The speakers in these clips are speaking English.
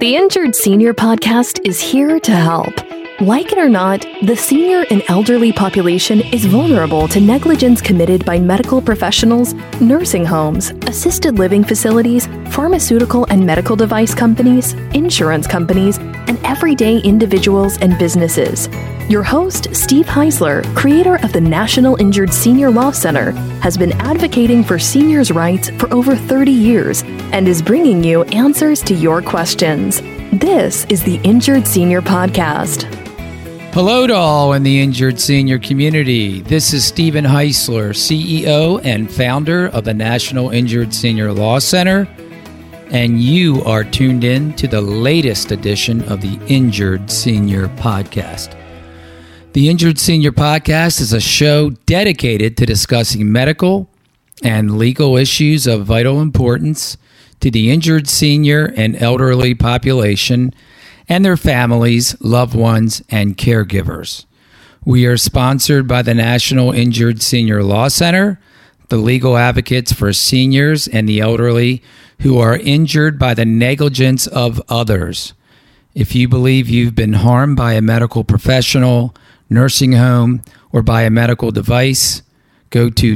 The Injured Senior Podcast is here to help. Like it or not, the senior and elderly population is vulnerable to negligence committed by medical professionals, nursing homes, assisted living facilities, pharmaceutical and medical device companies, insurance companies, and everyday individuals and businesses. Your host, Steve Heisler, creator of the National Injured Senior Law Center, has been advocating for seniors' rights for over 30 years and is bringing you answers to your questions. This is the Injured Senior Podcast. Hello to all in the Injured Senior community. This is Stephen Heisler, CEO and founder of the National Injured Senior Law Center, and you are tuned in to the latest edition of the Injured Senior Podcast. The Injured Senior Podcast is a show dedicated to discussing medical and legal issues of vital importance to the injured senior and elderly population and their families, loved ones, and caregivers. We are sponsored by the National Injured Senior Law Center, the legal advocates for seniors and the elderly who are injured by the negligence of others. If you believe you've been harmed by a medical professional, nursing home, or by a medical device, go to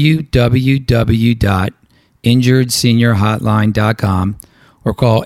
www.injuredseniorhotline.com or call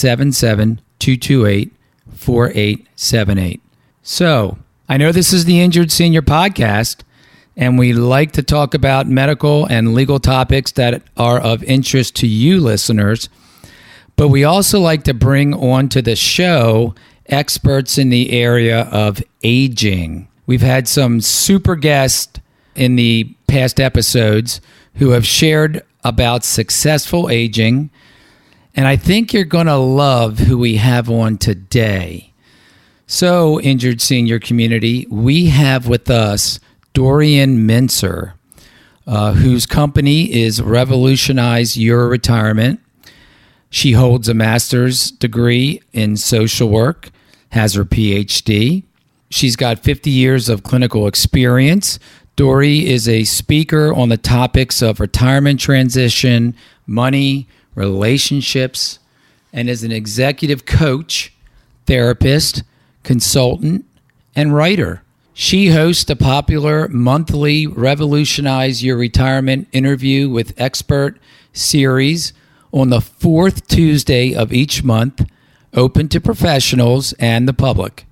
877-228-4878. So, I know this is the Injured Senior Podcast, and we like to talk about medical and legal topics that are of interest to you listeners, but we also like to bring onto the show experts in the area of aging. We've had some super guests in the past episodes who have shared about successful aging, and I think you're going to love who we have on today. So, Injured Senior community, we have with us Dorian Mincer, whose company is Revolutionize Your Retirement. She holds a master's degree in social work, has her PhD. She's got 50 years of clinical experience. Dori is a speaker on the topics of retirement transition, money, relationships, and is an executive coach, therapist, consultant, and writer. She hosts a popular monthly Revolutionize Your Retirement interview with expert series on the fourth Tuesday of each month, open to professionals and the public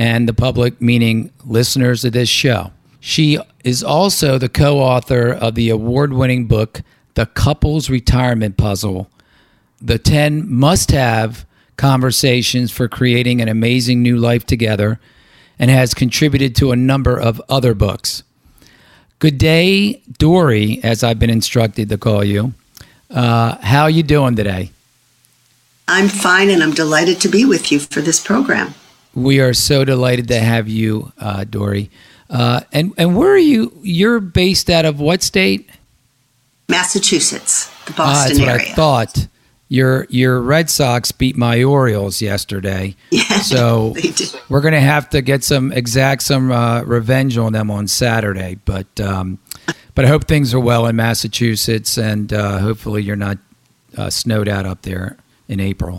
meaning listeners of this show. She is also the co-author of the award-winning book, The Couples Retirement Puzzle, the 10 must-have conversations for creating an amazing new life together, and has contributed to a number of other books. Good day, Dori, as I've been instructed to call you. How are you doing today? I'm fine, and I'm delighted to be with you for this program. We are so delighted to have you, Dori. And where are you? You're based out of what state? Massachusetts, the Boston area. That's what I thought. Your Red Sox beat my Orioles yesterday. Yeah, so they did. We're going to have to get some revenge on them on Saturday. But I hope things are well in Massachusetts, and hopefully you're not snowed out up there in April.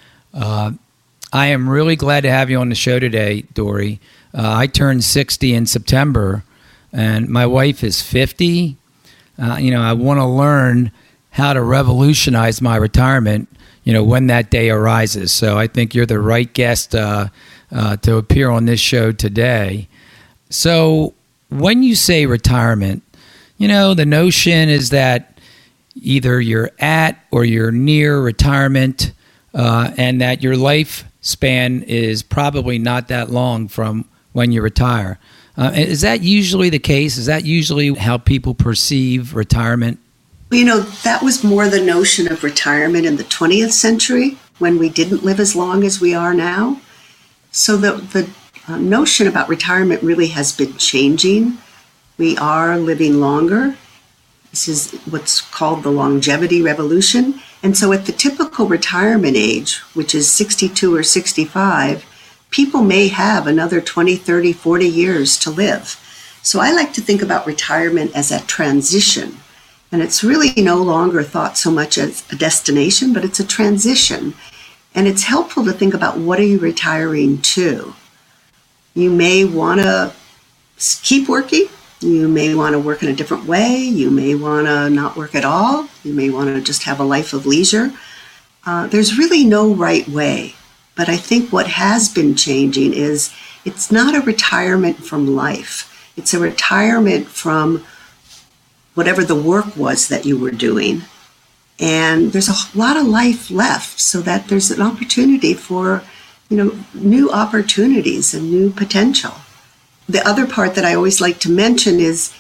I am really glad to have you on the show today, Dori. I turned 60 in September, and my wife is 50. I want to learn how to revolutionize my retirement, when that day arises. So I think you're the right guest to appear on this show today. So when you say retirement, the notion is that either you're at or you're near retirement, and that your lifespan is probably not that long from when you retire. Is that usually the case? Is that usually how people perceive retirement? That was more the notion of retirement in the 20th century when we didn't live as long as we are now. So the notion about retirement really has been changing. We are living longer. This is what's called the longevity revolution. And so at the typical retirement age, which is 62 or 65, people may have another 20, 30, 40 years to live. So I like to think about retirement as a transition. And it's really no longer thought so much as a destination, but it's a transition. And it's helpful to think about, what are you retiring to? You may want to keep working. You may want to work in a different way. You may want to not work at all. You may want to just have a life of leisure. There's really no right way. But I think what has been changing is, it's not a retirement from life. It's a retirement from whatever the work was that you were doing. And there's a lot of life left, so that there's an opportunity for, new opportunities and new potential. The other part that I always like to mention is,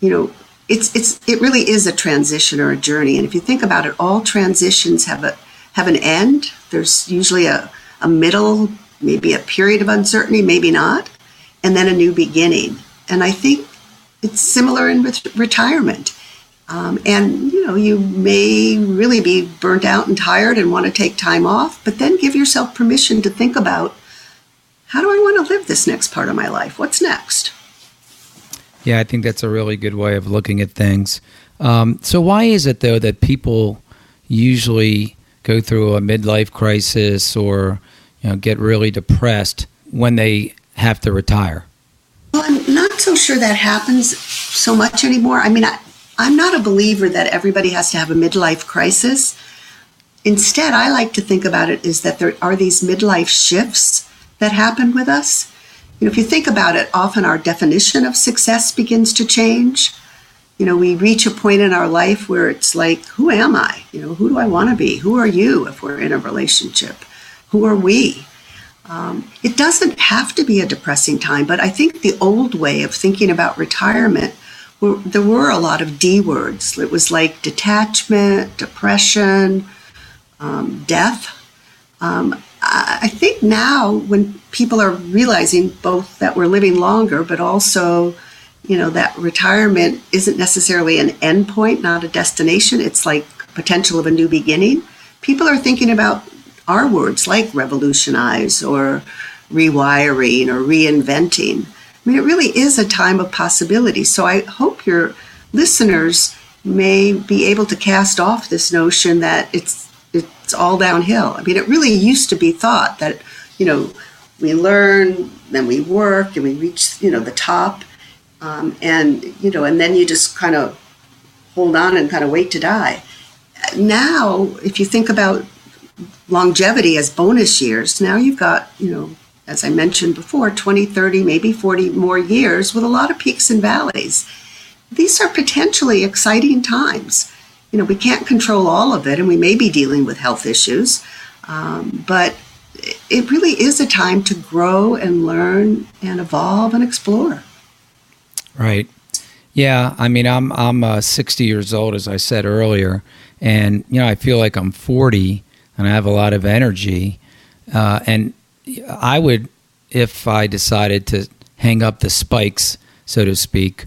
it really is a transition or a journey. And if you think about it, all transitions have an end. There's usually a middle, maybe a period of uncertainty, maybe not, and then a new beginning. And I think it's similar in retirement. You may really be burnt out and tired and want to take time off, but then give yourself permission to think about, how do I want to live this next part of my life? What's next? Yeah, I think that's a really good way of looking at things. So why is it, though, that people usually go through a midlife crisis or get really depressed when they have to retire? Well, I'm not so sure that happens so much anymore. I mean, I'm not a believer that everybody has to have a midlife crisis. Instead, I like to think about it is that there are these midlife shifts that happen with us. If you think about it, often our definition of success begins to change. We reach a point in our life where it's like, who am I? Who do I want to be? Who are you if we're in a relationship? Who are we? It doesn't have to be a depressing time, but I think the old way of thinking about retirement, there were a lot of D words. It was like detachment, depression, death. I think now, when people are realizing both that we're living longer, but also, that retirement isn't necessarily an end point, not a destination. It's like potential of a new beginning. People are thinking about our words like revolutionize or rewiring or reinventing. I mean, it really is a time of possibility. So I hope your listeners may be able to cast off this notion that it's all downhill. I mean, it really used to be thought that, we learn, then we work, and we reach, the top, and then you just kind of hold on and kind of wait to die. Now, if you think about longevity as bonus years, now you've got, as I mentioned before, 20, 30, maybe 40 more years with a lot of peaks and valleys. These are potentially exciting times. We can't control all of it, and we may be dealing with health issues, but it really is a time to grow and learn and evolve and explore. Right. Yeah. I mean, I'm 60 years old, as I said earlier, and I feel like I'm 40, and I have a lot of energy, and I would, if I decided to hang up the spikes, so to speak,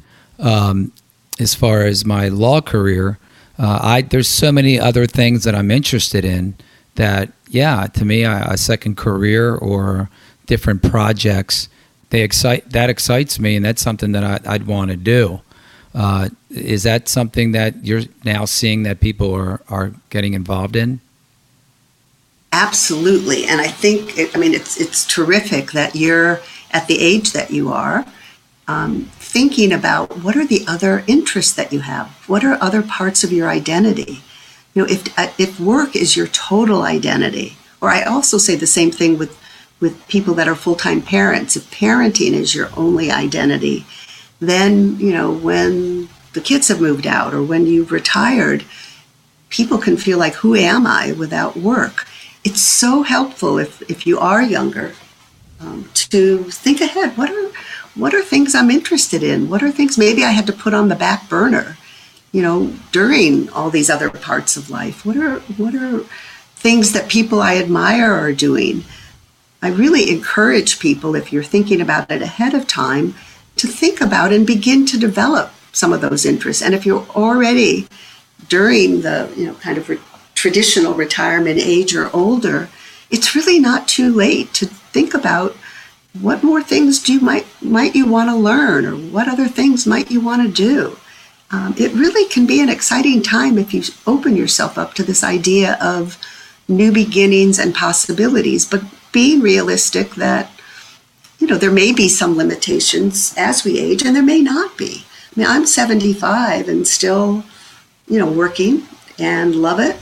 as far as my law career. There's so many other things that I'm interested in that, to me, a second career or different projects, that excites me, and that's something that I'd want to do. Is that something that you're now seeing that people are getting involved in? Absolutely, and I think it's terrific that you're at the age that you are. Thinking about what are the other interests that you have, what are other parts of your identity. If work is your total identity, or I also say the same thing with people that are full-time parents. If parenting is your only identity, then when the kids have moved out or when you've retired, people can feel like, who am I without work? It's so helpful if you are younger to think ahead. What are things I'm interested in? What are things maybe I had to put on the back burner, during all these other parts of life? What are things that people I admire are doing? I really encourage people, if you're thinking about it ahead of time, to think about and begin to develop some of those interests. And if you're already during the kind of traditional retirement age or older, it's really not too late to think about what more things might you want to learn, or what other things might you want to do. It really can be an exciting time if you open yourself up to this idea of new beginnings and possibilities, but being realistic that, there may be some limitations as we age, and there may not be. I mean, I'm 75 and still, working and love it.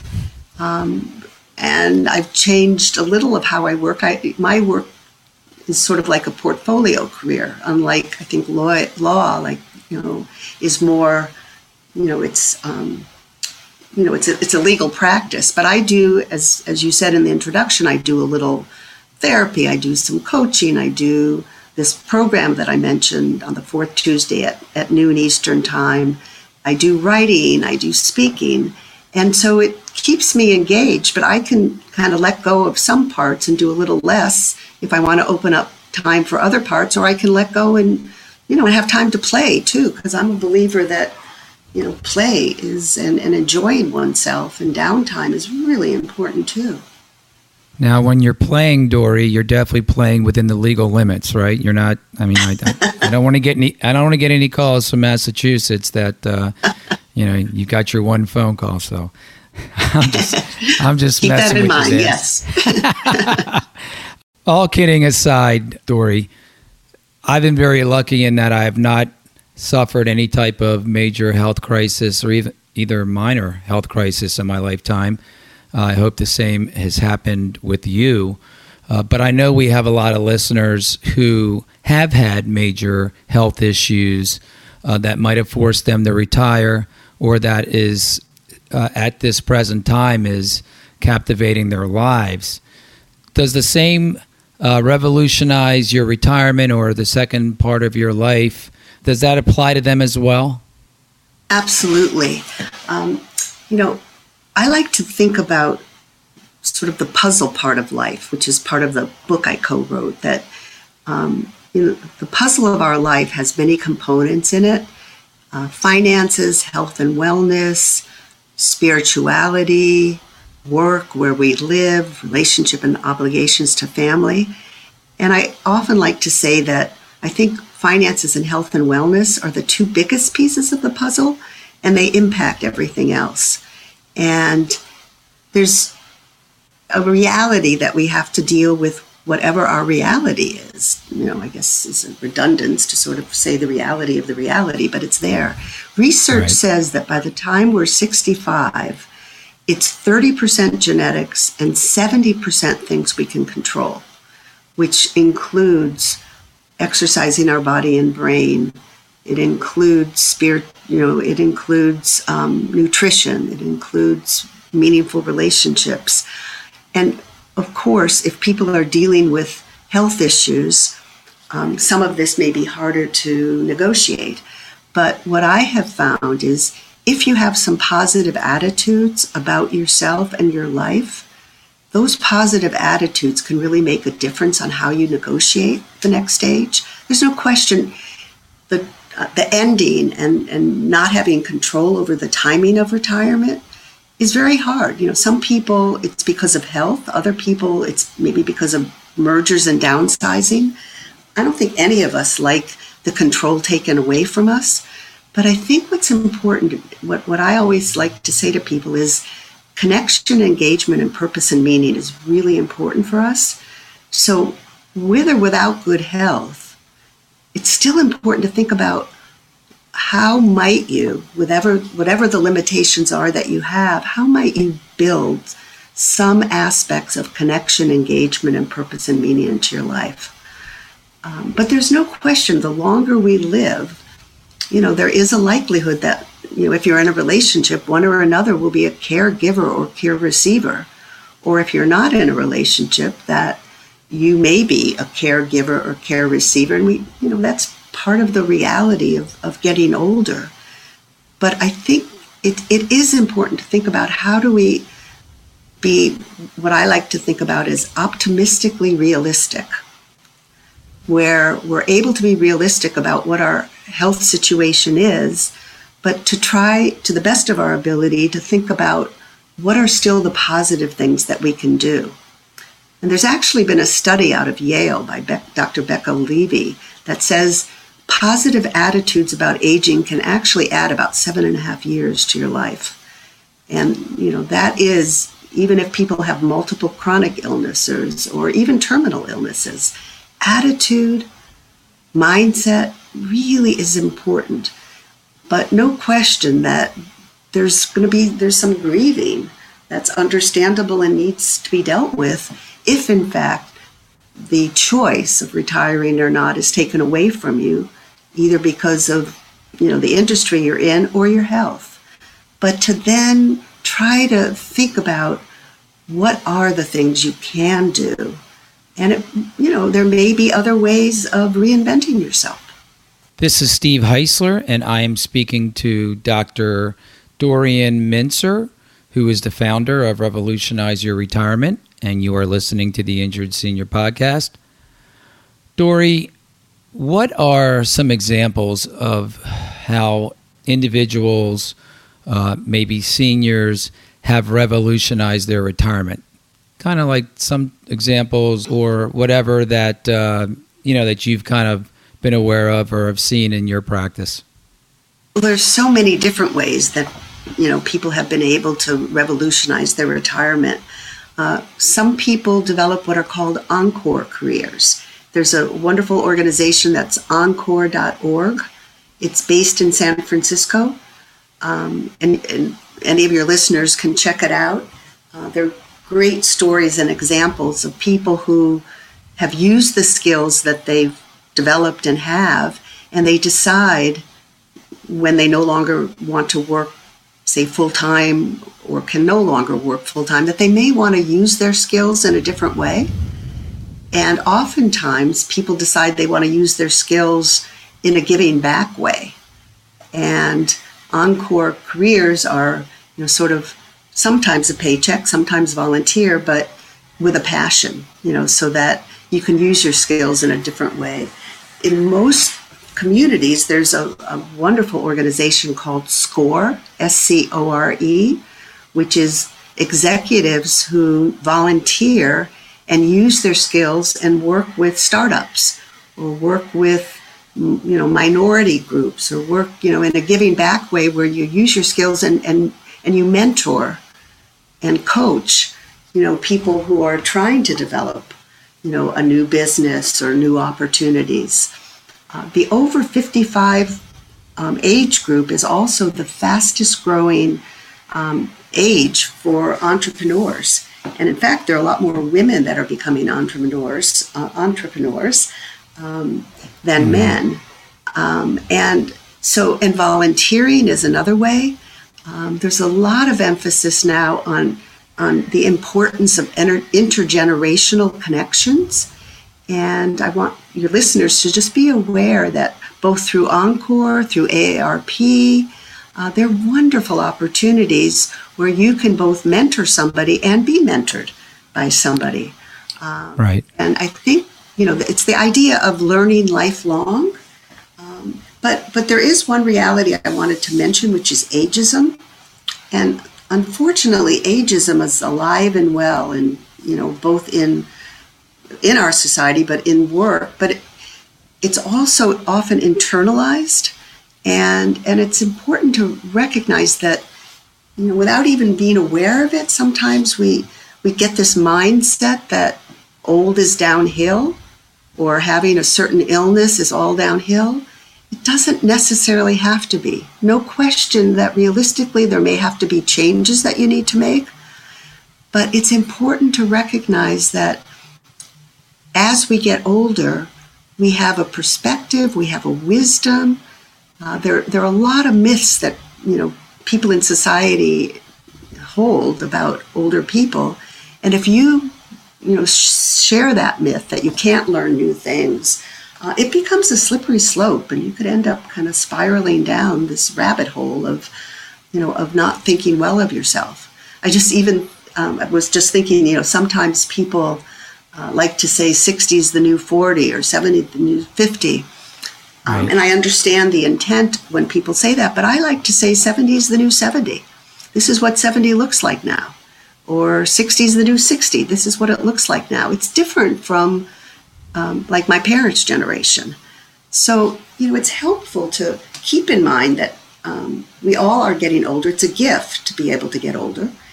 And I've changed a little of how I work. My work is sort of like a portfolio career, unlike, I think, law, is more, it's a legal practice. But I do, as you said in the introduction, I do a little therapy, I do some coaching, I do this program that I mentioned on the fourth Tuesday at noon Eastern time. I do writing, I do speaking. And so it keeps me engaged, but I can kind of let go of some parts and do a little less if I want to open up time for other parts, or I can let go and, and have time to play too, because I'm a believer that, play is, and enjoying oneself and downtime is really important too. Now, when you're playing, Dory, you're definitely playing within the legal limits, right? You're not. I mean, I don't want to get any. I don't want to get any calls from Massachusetts that you got your one phone call. So I'm just keep messing that in with mind. you. Yes. All kidding aside, Dory, I've been very lucky in that I have not suffered any type of major health crisis or even either minor health crisis in my lifetime. I hope the same has happened with you. But I know we have a lot of listeners who have had major health issues that might have forced them to retire, or that is at this present time is captivating their lives. Does the same revolutionize your retirement or the second part of your life? Does that apply to them as well? Absolutely. I like to think about sort of the puzzle part of life, which is part of the book I co-wrote, that the puzzle of our life has many components in it: finances, health and wellness, spirituality, work, where we live, relationship and obligations to family. And I often like to say that I think finances and health and wellness are the two biggest pieces of the puzzle, and they impact everything else. And there's a reality that we have to deal with, whatever our reality is. I guess it's a redundance to sort of say the reality of the reality, but it's there. Research says that by the time we're 65, it's 30% genetics and 70% things we can control, which includes exercising our body and brain. It includes spirit, it includes nutrition. It includes meaningful relationships. And of course, if people are dealing with health issues, some of this may be harder to negotiate. But what I have found is if you have some positive attitudes about yourself and your life, those positive attitudes can really make a difference on how you negotiate the next stage. There's no question the ending and not having control over the timing of retirement is very hard. Some people it's because of health, other people it's maybe because of mergers and downsizing. I don't think any of us like the control taken away from us, but I think what's important, what I always like to say to people is connection, engagement, and purpose and meaning is really important for us. So with or without good health, it's still important to think about how might you, whatever the limitations are that you have, how might you build some aspects of connection, engagement, and purpose and meaning into your life. But there's no question, the longer we live, there is a likelihood that, if you're in a relationship, one or another will be a caregiver or care receiver. Or if you're not in a relationship, that you may be a caregiver or care receiver. And that's part of the reality of getting older. But I think it is important to think about how do we be, what I like to think about is optimistically realistic, where we're able to be realistic about what our health situation is, but to try to the best of our ability to think about what are still the positive things that we can do. And there's actually been a study out of Yale by Dr. Becca Levy that says positive attitudes about aging can actually add about 7.5 years to your life. And, that is, even if people have multiple chronic illnesses or even terminal illnesses, attitude, mindset really is important. But no question that there's some grieving that's understandable and needs to be dealt with if, in fact, the choice of retiring or not is taken away from you, either because of the industry you're in or your health. But to then try to think about what are the things you can do, and there may be other ways of reinventing yourself. This is Steve Heisler, and I am speaking to Dr. Dorian Mintzer, who is the founder of Revolutionize Your Retirement, and you are listening to the Injured Senior Podcast. Dori, what are some examples of how individuals, maybe seniors, have revolutionized their retirement? Kind of like some examples or whatever that, that you've kind of been aware of or have seen in your practice. Well, there's so many different ways that, people have been able to revolutionize their retirement. Some people develop what are called Encore careers. There's a wonderful organization that's encore.org. It's based in San Francisco. And any of your listeners can check it out. There are great stories and examples of people who have used the skills that they've developed and they decide when they no longer want to work, say, full-time or can no longer work full-time, that they may want to use their skills in a different way. And oftentimes people decide they want to use their skills in a giving back way. And Encore careers are, sort of sometimes a paycheck, sometimes volunteer, but with a passion, so that you can use your skills in a different way. In most communities, there's a wonderful organization called SCORE, SCORE, which is executives who volunteer and use their skills and work with startups or work with minority groups or work in a giving back way where you use your skills and you mentor and coach people who are trying to develop a new business or new opportunities. The over 55 age group is also the fastest growing age for entrepreneurs. And in fact, there are a lot more women that are becoming entrepreneurs than men. And volunteering is another way. There's a lot of emphasis now on the importance of intergenerational connections. And I want your listeners to just be aware that both through Encore, through AARP, there are wonderful opportunities where you can both mentor somebody and be mentored by somebody. Right. And I think, it's the idea of learning lifelong. But there is one reality I wanted to mention, which is ageism. And unfortunately, ageism is alive and well, and both in our society, but in work. But it's also often internalized, and it's important to recognize that without even being aware of it, sometimes we get this mindset that old is downhill, or having a certain illness is all downhill. It doesn't necessarily have to be. No question that realistically there may have to be changes that you need to make, but it's important to recognize that as we get older, we have a perspective, we have a wisdom. There are a lot of myths that people in society hold about older people, and if you share that myth that you can't learn new things, it becomes a slippery slope, and you could end up kind of spiraling down this rabbit hole of not thinking well of yourself. I was just thinking, sometimes people like to say 60 is the new 40 or 70 the new 50. Right. And I understand the intent when people say that, but I like to say 70 is the new 70. This is what 70 looks like now. Or 60 is the new 60. This is what it looks like now. It's different from like my parents' generation. So, it's helpful to keep in mind that we all are getting older. It's a gift to be able to get older.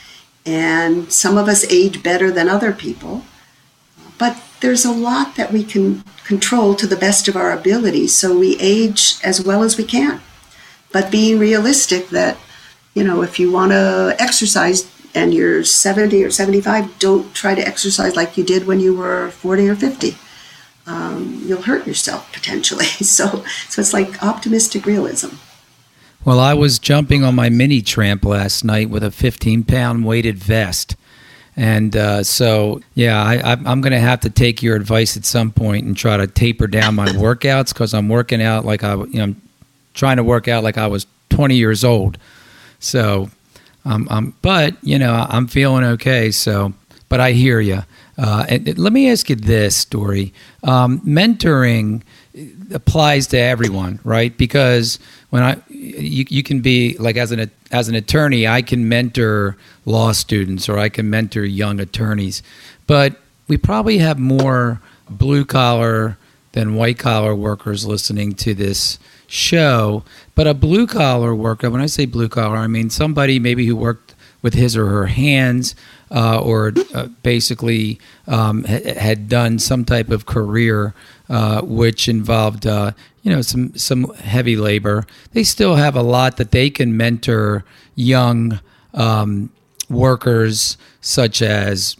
And some of us age better than other people. But there's a lot that we can control to the best of our ability, so we age as well as we can. But being realistic that, if you want to exercise and you're 70 or 75, don't try to exercise like you did when you were 40 or 50. You'll hurt yourself potentially. So it's like optimistic realism. Well, I was jumping on my mini tramp last night with a 15-pound weighted vest. And I'm going to have to take your advice at some point and try to taper down my workouts, because I'm working out like I'm trying to work out like I was 20 years old. So, but I'm feeling okay. So, but I hear you. And let me ask you this, Dory. Mentoring applies to everyone, right? Because when you can be like, as an attorney, I can mentor law students or I can mentor young attorneys, but we probably have more blue collar than white collar workers listening to this show. But a blue collar worker, when I say blue collar, I mean somebody maybe who worked with his or her hands, or basically had done some type of career which involved some heavy labor. They still have a lot that they can mentor young workers, such as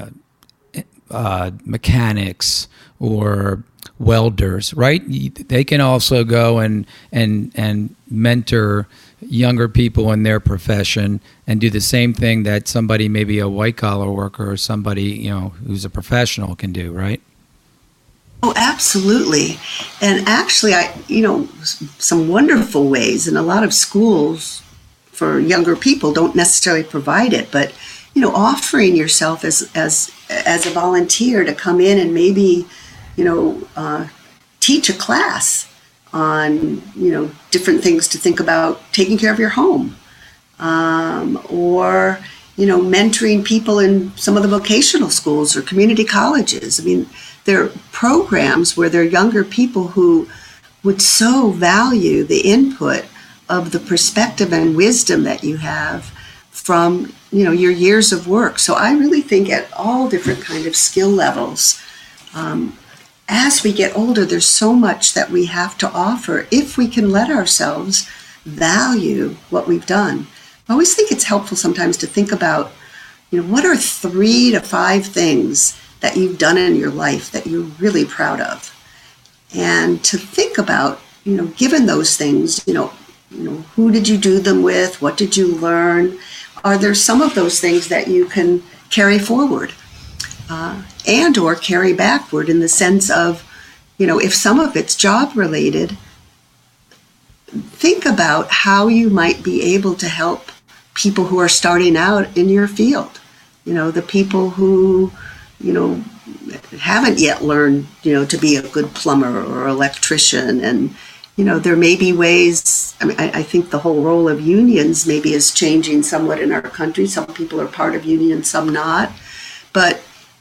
mechanics or welders, right? They can also go and mentor younger people in their profession and do the same thing that somebody, maybe a white collar worker or somebody who's a professional, can do, right? Oh, absolutely. And actually, some wonderful ways, and a lot of schools for younger people don't necessarily provide it, but offering yourself as a volunteer to come in and maybe teach a class on different things to think about taking care of your home, or mentoring people in some of the vocational schools or community colleges. I mean, there are programs where there are younger people who would so value the input of the perspective and wisdom that you have from your years of work. So I really think at all different kind of skill levels, as we get older, there's so much that we have to offer if we can let ourselves value what we've done. I always think it's helpful sometimes to think about, what are 3 to 5 things that you've done in your life that you're really proud of? And to think about, given those things, who did you do them with? What did you learn? Are there some of those things that you can carry forward? And or carry backward, in the sense of, if some of it's job related, think about how you might be able to help people who are starting out in your field. The people who, haven't yet learned, to be a good plumber or electrician. And, there may be ways, I think the whole role of unions maybe is changing somewhat in our country. Some people are part of unions, some not. But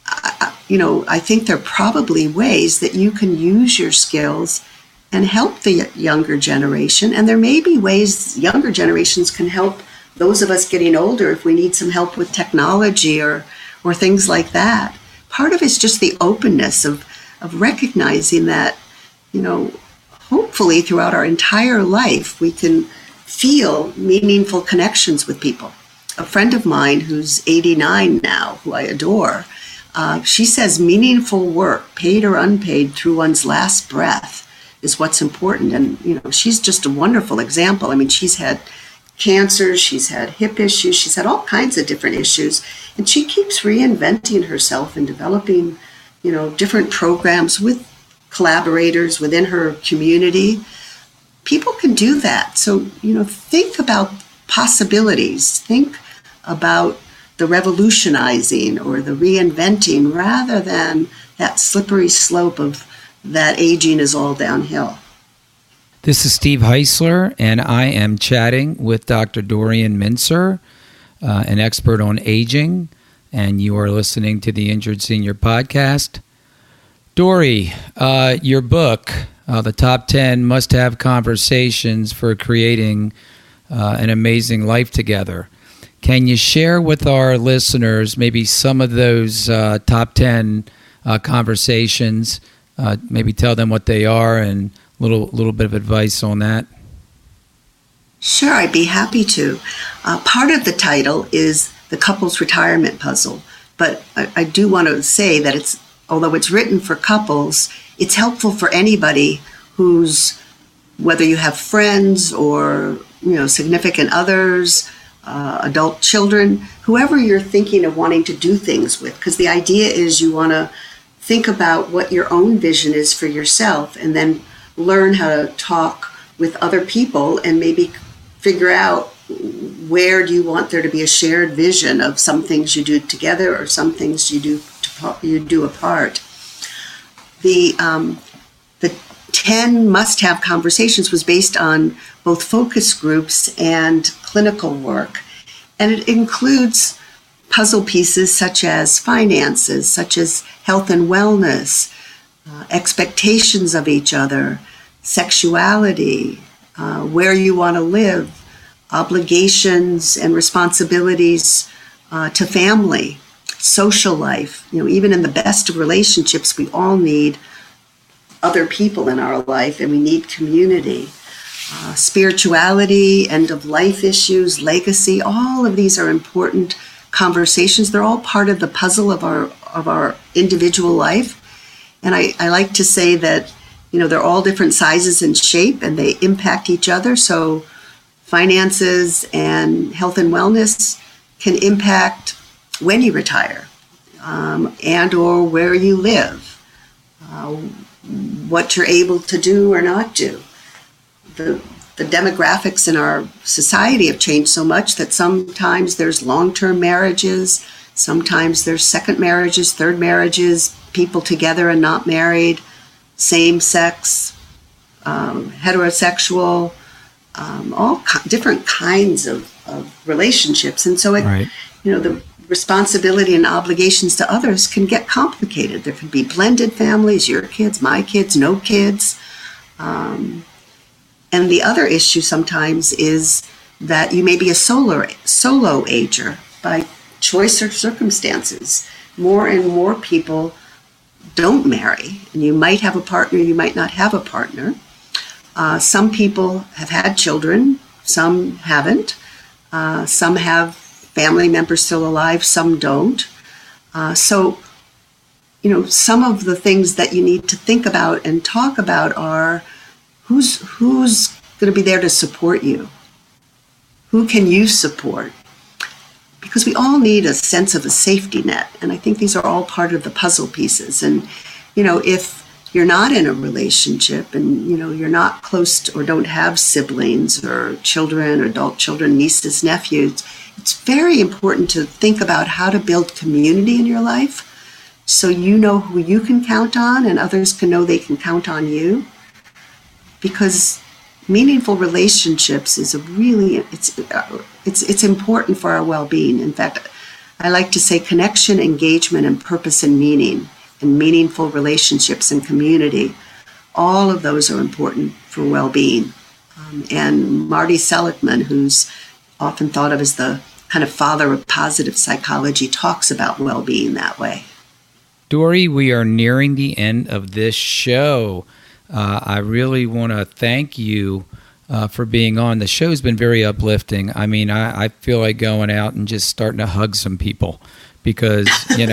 I think there are probably ways that you can use your skills and help the younger generation. And there may be ways younger generations can help those of us getting older if we need some help with technology or things like that. Part of it's just the openness of recognizing that, hopefully throughout our entire life, we can feel meaningful connections with people. A friend of mine who's 89 now, who I adore, she says meaningful work, paid or unpaid, through one's last breath is what's important. And, she's just a wonderful example. I mean, she's had cancer, she's had hip issues, she's had all kinds of different issues. And she keeps reinventing herself and developing, different programs with collaborators within her community. People can do that. So, think about possibilities. Think about the revolutionizing or the reinventing, rather than that slippery slope of that aging is all downhill. This is Steve Heisler, and I am chatting with Dr. Dorian Mincer, an expert on aging, and you are listening to the Injured Senior Podcast. Dory, your book, The Top 10 Must-Have Conversations for Creating an Amazing Life Together. Can you share with our listeners maybe some of those top 10 conversations? Maybe tell them what they are and a little bit of advice on that. Sure, I'd be happy to. Part of the title is the couples retirement puzzle, but I do want to say that although it's written for couples, it's helpful for anybody whether you have friends or significant others, adult children, whoever you're thinking of wanting to do things with, because the idea is you want to think about what your own vision is for yourself and then learn how to talk with other people and maybe figure out where do you want there to be a shared vision of some things you do together or some things you do apart. The 10 must-have conversations was based on both focus groups and clinical work, and it includes puzzle pieces such as finances, such as health and wellness, expectations of each other, sexuality, where you want to live, obligations and responsibilities to family, social life. Even in the best of relationships, we all need other people in our life, and we need community. Spirituality, end-of-life issues, legacy, all of these are important conversations. They're all part of the puzzle of our individual life. And I like to say that they're all different sizes and shape, and they impact each other. So finances and health and wellness can impact when you retire, and or where you live, what you're able to do or not do. The demographics in our society have changed so much that sometimes there's long-term marriages, sometimes there's second marriages, third marriages, people together and not married, same-sex, heterosexual, all different kinds of relationships. And so, the responsibility and obligations to others can get complicated. There can be blended families, your kids, my kids, no kids. And the other issue sometimes is that you may be a solo ager by choice or circumstances. More and more people don't marry, and you might have a partner, you might not have a partner. Some people have had children, some haven't. Some have family members still alive, some don't. So, some of the things that you need to think about and talk about are who's going to be there to support you? Who can you support? Because we all need a sense of a safety net, and I think these are all part of the puzzle pieces. And, if you're not in a relationship and, you're not close to, or don't have siblings or children or adult children, nieces, nephews, it's very important to think about how to build community in your life so you know who you can count on and others can know they can count on you. Because meaningful relationships is it's important for our well-being. In fact, I like to say connection, engagement, and purpose and meaning, and meaningful relationships and community. All of those are important for well-being. And Marty Seligman, who's often thought of as the kind of father of positive psychology, talks about well-being that way. Dori, we are nearing the end of this show. I really want to thank you for being on. The show's been very uplifting. I mean, I feel like going out and just starting to hug some people because,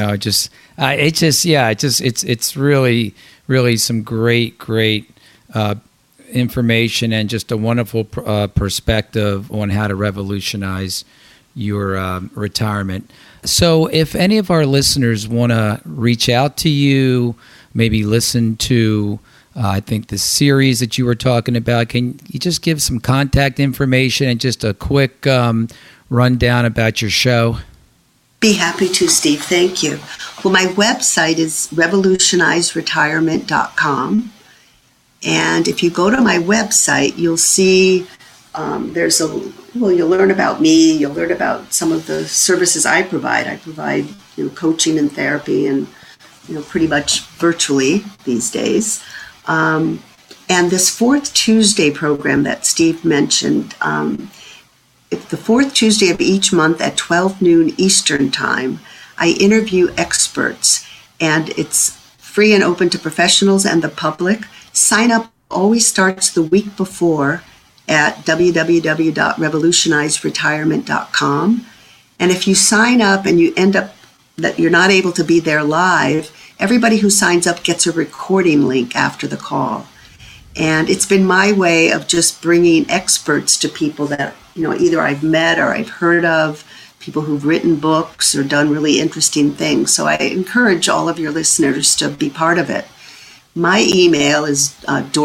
it's really, really some great information and just a wonderful perspective on how to revolutionize your retirement. So if any of our listeners want to reach out to you, maybe listen to I think the series that you were talking about, can you just give some contact information and just a quick rundown about your show? Be happy to, Steve. Thank you. Well, my website is revolutionizeretirement.com. And if you go to my website, you'll see you'll learn about me. You'll learn about some of the services I provide. I provide coaching and therapy and pretty much virtually these days. And this Fourth Tuesday program that Steve mentioned the fourth Tuesday of each month at 12 noon Eastern Time, I interview experts, and it's free and open to professionals and the public. Sign up always starts the week before at www.revolutionizeretirement.com. And if you sign up and you end up that you're not able to be there live, everybody who signs up gets a recording link after the call. And it's been my way of just bringing experts to people that, either I've met or I've heard of, people who've written books or done really interesting things. So I encourage all of your listeners to be part of it. My email is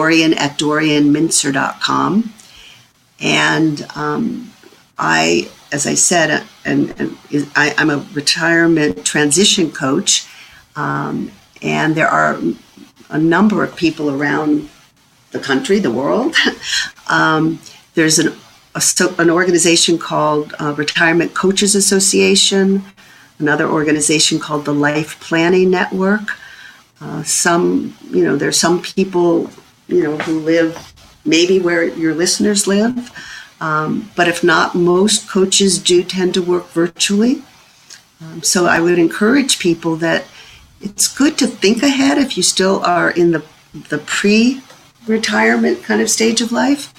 dorian@dorianmincer.com. And I, as I said, I'm a retirement transition coach. And there are a number of people around the country, the world. There's an organization called Retirement Coaches Association, another organization called the Life Planning Network. There's some people, who live maybe where your listeners live. But if not, most coaches do tend to work virtually. So I would encourage people that it's good to think ahead if you still are in the pre-retirement kind of stage of life,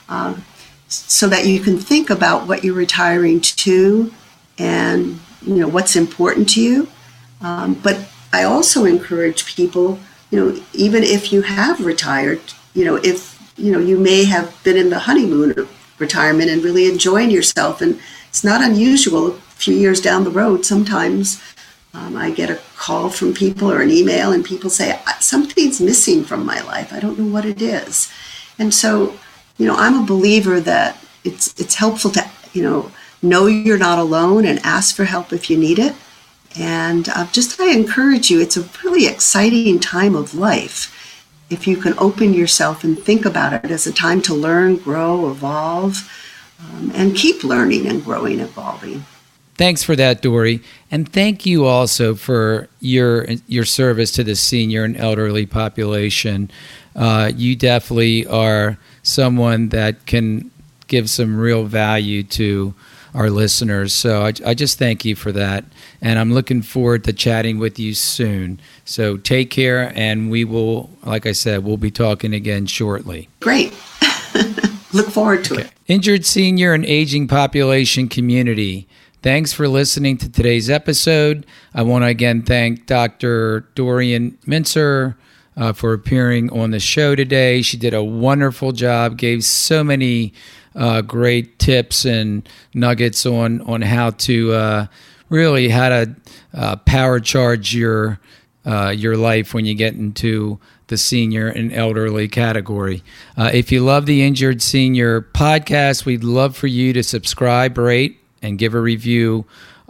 so that you can think about what you're retiring to and, what's important to you. But I also encourage people, even if you have retired, if, you may have been in the honeymoon of retirement and really enjoying yourself. And it's not unusual a few years down the road. Sometimes I get a call from people or an email and people say, something's missing from my life. I don't know what it is. And so, I'm a believer that it's helpful to, know you're not alone and ask for help if you need it. And I encourage you, it's a really exciting time of life. If you can open yourself and think about it as a time to learn, grow, evolve, and keep learning and growing, evolving. Thanks for that, Dori. And thank you also for your service to the senior and elderly population. You definitely are someone that can give some real value to our listeners. So I just thank you for that. And I'm looking forward to chatting with you soon. So take care, and we will, like I said, we'll be talking again shortly. Great. Look forward to it. Injured senior and aging population community. Thanks for listening to today's episode. I want to again thank Dr. Dorian Mincer for appearing on the show today. She did a wonderful job, gave so many great tips and nuggets on how to really how to power charge your life when you get into the senior and elderly category. If you love the Injured Senior podcast, we'd love for you to subscribe, rate, and give a review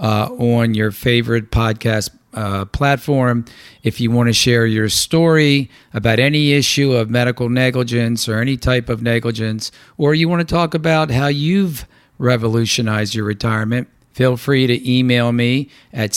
on your favorite podcast platform. If you want to share your story about any issue of medical negligence or any type of negligence, or you want to talk about how you've revolutionized your retirement, feel free to email me at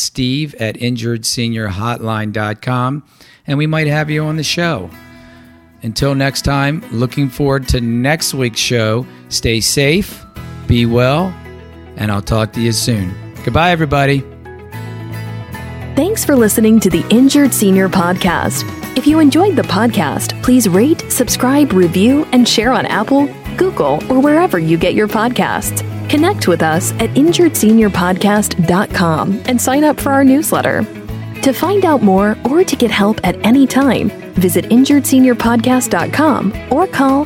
steve@injuredseniorhotline.com, and we might have you on the show. Until next time, looking forward to next week's show. Stay safe, be well, and I'll talk to you soon. Goodbye, everybody. Thanks for listening to the Injured Senior Podcast. If you enjoyed the podcast, please rate, subscribe, review, and share on Apple, Google, or wherever you get your podcasts. Connect with us at injuredseniorpodcast.com and sign up for our newsletter. To find out more or to get help at any time, visit injuredseniorpodcast.com or call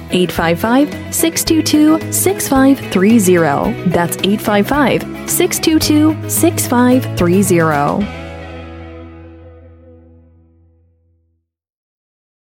855-622-6530. That's 855-622-6530.